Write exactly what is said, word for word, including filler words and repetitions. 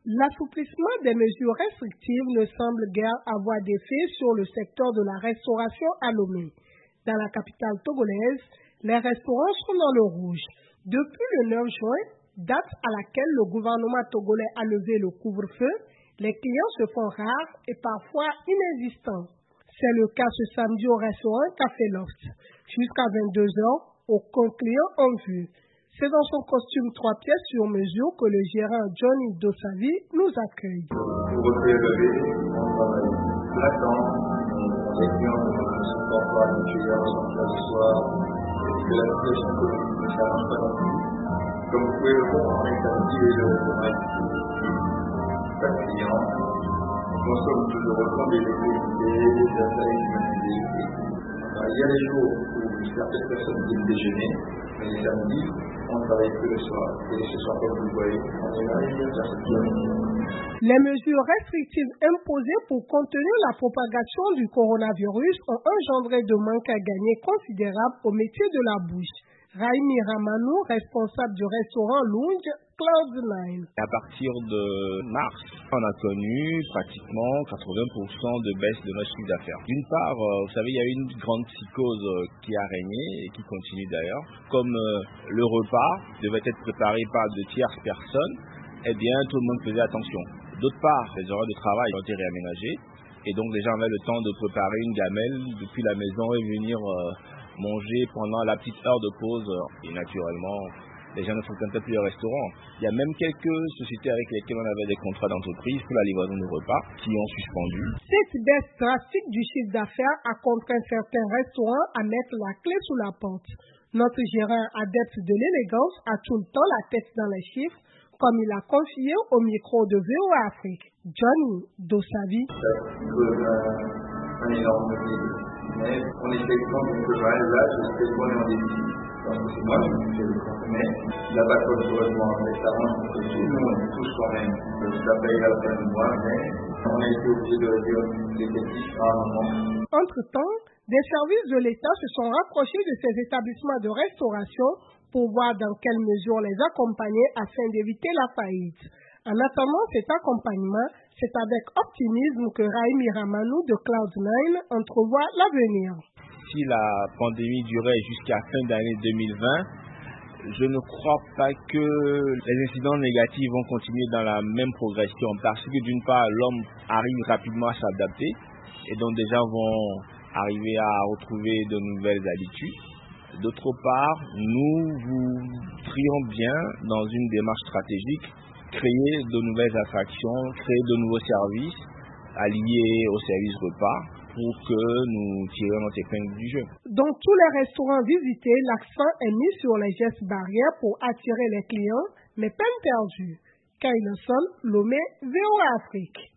L'assouplissement des mesures restrictives ne semble guère avoir d'effet sur le secteur de la restauration à Lomé. Dans la capitale togolaise, les restaurants sont dans le rouge. Depuis le neuf juin, date à laquelle le gouvernement togolais a levé le couvre-feu, les clients se font rares et parfois inexistants. C'est le cas ce samedi au restaurant Café Loft. Jusqu'à vingt-deux heures, aucun client en vue. C'est dans son costume trois pièces sur mesure que le gérant Johnny Dosavi nous accueille. Pour refaire lever, on travaille l'attente, les clients ne sont pas habitués à ressentir le soir, et que la situation économique ne s'arrange pas non plus. Comme vous pouvez le voir, on est samedi et le restaurant chaque client. On consomme toujours autant d'électricité, des affaires humanisées. Il y a des jours où certaines personnes viennent déjeuner, mais les samedis, on ne travaille que le soir. Et ce soir, comme vous le voyez, on est là et il y a personne qui vient. Les mesures restrictives imposées pour contenir la propagation du coronavirus ont engendré de manque à gagner considérable au métier de la bouche. Raimi Ramanou, responsable du restaurant Lounge Cloud nine. À partir de mars, on a connu pratiquement quatre-vingts pour cent de baisse de notre chiffre d'affaires. D'une part, vous savez, il y a eu une grande psychose qui a régné et qui continue d'ailleurs. Comme le repas devait être préparé par de tierces personnes, eh bien tout le monde faisait attention. D'autre part, les horaires de travail ont été réaménagés et donc les gens avaient le temps de préparer une gamelle depuis la maison et venir euh, manger pendant la petite heure de pause. Et naturellement, les gens ne fréquentaient plus les restaurants. Il y a même quelques sociétés avec lesquelles on avait des contrats d'entreprise pour la livraison de repas qui ont suspendu. Cette baisse drastique du chiffre d'affaires a contraint certains restaurants à mettre la clé sous la porte. Notre gérant adepte de l'élégance a tout le temps la tête dans les chiffres, comme il a confié au micro de V O A Afrique. Johnny Dosavi. Ça cause un, un énorme défi. Mais on essaie de prendre une cheval, là, je sais qu'on est en défi. Parce que c'est moi qui fais le consommer. Là-bas, comme je rejoins un restaurant, tout le monde touche quand même. Ça paye à la fin du mois, mais on a été obligé de réduire les effectifs à un moment. Entre-temps, des services de l'État se sont rapprochés de ces établissements de restauration pour voir dans quelle mesure les accompagner afin d'éviter la faillite. En attendant cet accompagnement, c'est avec optimisme que Raimi Ramanou de Cloud nine entrevoit l'avenir. Si la pandémie durait jusqu'à fin d'année deux mille vingt, je ne crois pas que les incidents négatifs vont continuer dans la même progression parce que d'une part, l'homme arrive rapidement à s'adapter et donc des gens vont arriver à retrouver de nouvelles habitudes. D'autre part, nous voudrions bien, dans une démarche stratégique, créer de nouvelles attractions, créer de nouveaux services alliés aux services repas pour que nous tirions notre épingle du jeu. Dans tous les restaurants visités, l'accent est mis sur les gestes barrières pour attirer les clients, mais peine perdue. Kyle Nelson, Lomé, V O A Afrique.